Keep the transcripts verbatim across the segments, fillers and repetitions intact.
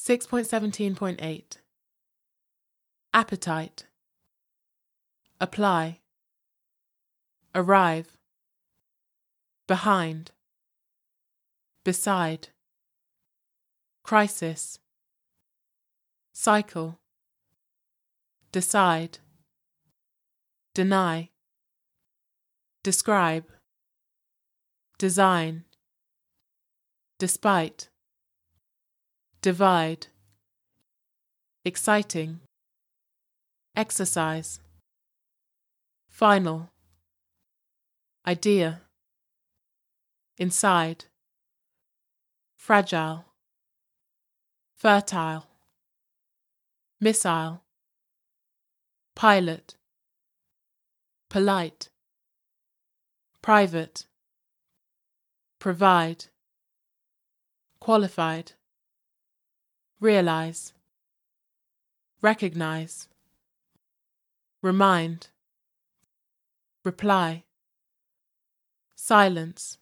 six point seventeen point eight. Appetite. Apply. Arrive. Behind. Beside. Crisis. Cycle. Decide. Deny. Describe. Design. Despite. Divide. Exciting. Exercise. Final. Idea. Inside. Fragile. Fertile. Missile. Pilot. Polite. Private. Provide. Qualified. Realize. Recognize. Remind. Reply. Silence.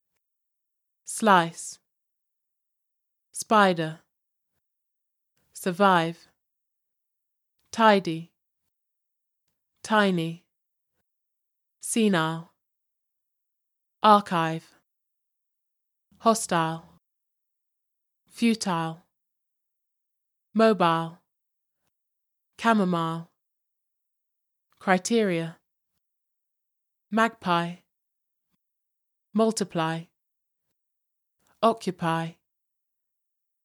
Slice. Spider. Survive. Tidy. Tiny. Senile. Archive. Hostile. Futile. Mobile. Chamomile. Criteria. Magpie. Multiply. Occupy.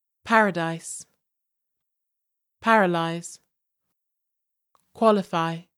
Paradise. Paralyze. Qualify.